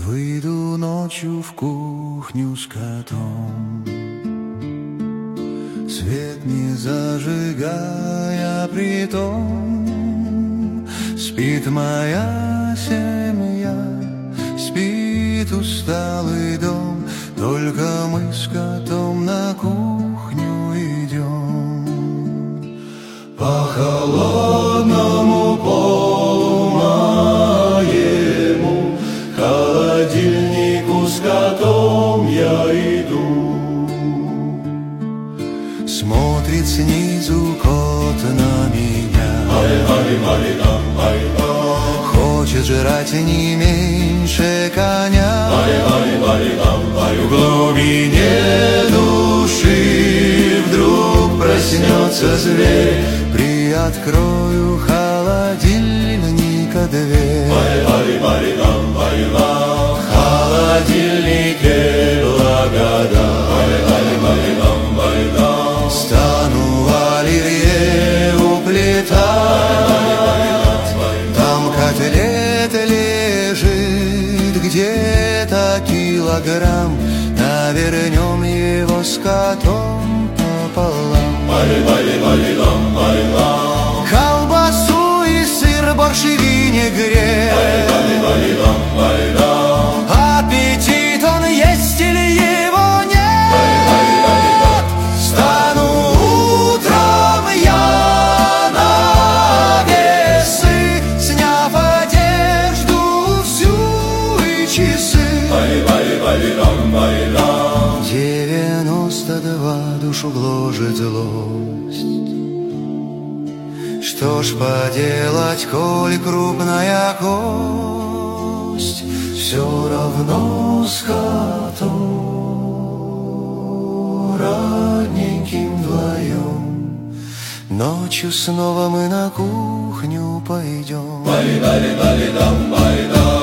Выйду ночью в кухню с котом, свет не зажигая, притом спит моя семья, спит усталый дом. Только мы с котом на кухню идем. По холодному полу моему к холодильнику с котом я иду. Смотрит снизу кот на меня, хочет жрать не меньше коня. В глубине души вдруг проснется зверь, приоткрою холодильника дверь. В холодильнике благодать, стану в оливье уплетать. Там котлет лежит где-то килограмм, навернем его с котом пополам. Колбасу и сыр, борщ и винегрет, аппетит он есть или его нет? Стану утром я на весы, сняв одежду всю и часы. 92 душу гложет злость. Что ж поделать, коль крупная кость, все равно с котом родненьким вдвоем ночью снова мы на кухню пойдем.